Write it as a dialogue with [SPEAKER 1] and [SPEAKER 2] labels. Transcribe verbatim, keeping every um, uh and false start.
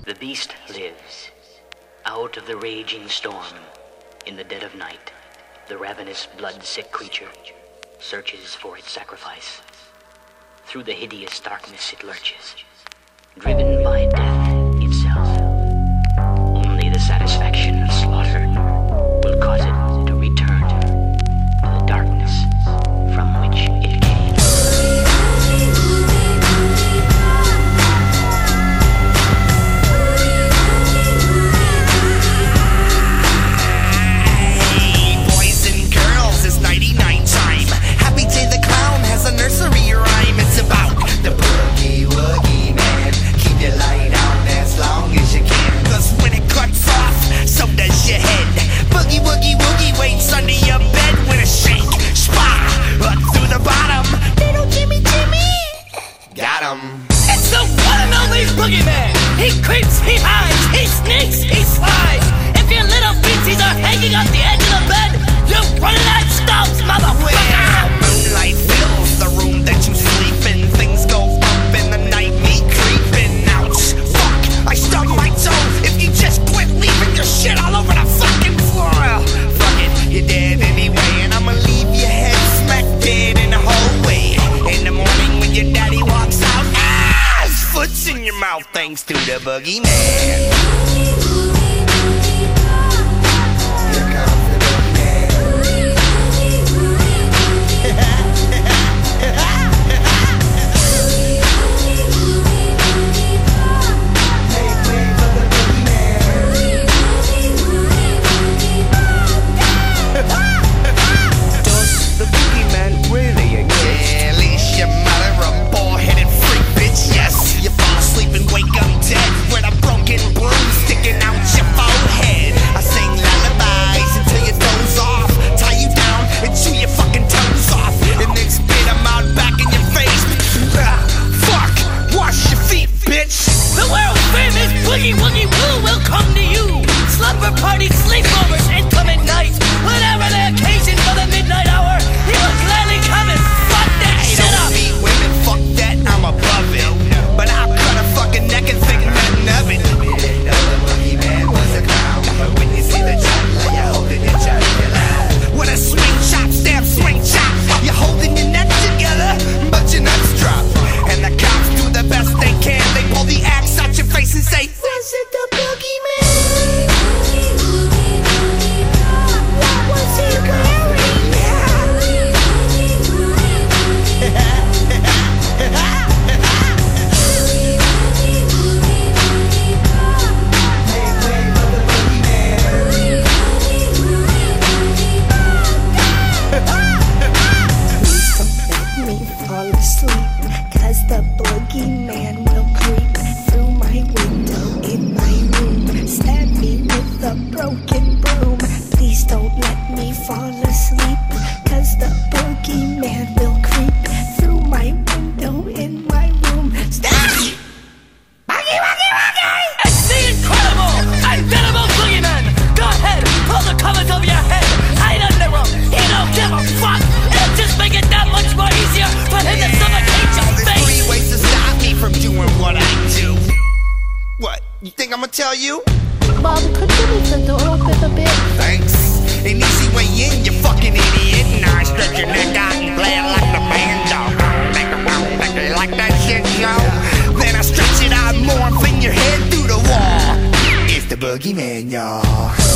[SPEAKER 1] The beast lives. Out of the raging storm, in the dead of night, the ravenous, blood-sick creature searches for its sacrifice. Through the hideous darkness it lurches, driven by death itself. Only the satisfaction of slaughter will cause it to return to the darkness from which it came.
[SPEAKER 2] Nursery rhyme, it's about the boogie woogie man. Keep your light on as long as you can, cause when it cuts off, so does your head. Boogie woogie woogie waits under your bed with a shake, spah, up through the bottom. Little Jimmy Jimmy, got him.
[SPEAKER 3] It's the one and only boogeyman. He creeps, he hides, he sneaks, he slides. If your little feetsies are hanging off the edge of the bed, you're running out of stumps, motherfucker.
[SPEAKER 2] Moonlight fills the room that you sleep in. Things go up in the night, me creeping. Ouch, fuck, I stubbed my toe. If you just quit leaving your shit all over the fucking floor, fuck it, you're dead anyway, and I'ma leave your head smack dead in the hallway. In the morning when your daddy walks out, ah, his foot's in your mouth thanks to the boogeyman.
[SPEAKER 3] Woogie woogie woo will come to you. Slumber parties, sleepovers, incoming nights. Whatever the occasion for the midnight hour, he will gladly come and fuck that
[SPEAKER 2] I
[SPEAKER 3] shit
[SPEAKER 2] don't
[SPEAKER 3] up.
[SPEAKER 2] beat women, fuck that, I'm above it. But I'll cut a fucking neck and think nothing of it. You didn't know the boogeyman was a clown, but when you see the juggler, you're holding your jugular. With a swing chop, stab, swing chop, you're holding your neck together, but your nuts drop. And the cops do the best they can. They pull the axe out your face and say, was it the boogeyman? What was he wearing?
[SPEAKER 4] Please don't let me fall asleep, cause the boogeyman will creep through my window in my room, stab me with a broken broom. Please don't let me fall asleep, cause the boogeyman will creep through my window in my room. Stab me! Boogie, boogie, boogie!
[SPEAKER 3] It's the incredible, unbeatable boogeyman. Go ahead, pull the covers over your head. Hide under him, he don't give a fuck. It'll just make it that much more easier for him to suffocate your
[SPEAKER 2] There's
[SPEAKER 3] face.
[SPEAKER 2] three ways to stop me from doing what I do. What, you think I'ma tell you?
[SPEAKER 4] Mom, could you leave the door open a bit?
[SPEAKER 2] Thanks. An easy way in, you fucking idiot. Now I stretch your neck out and play it like the band dog. Like that shit, yo? Then I stretch it out more and fling your head through the wall. It's the boogeyman, y'all.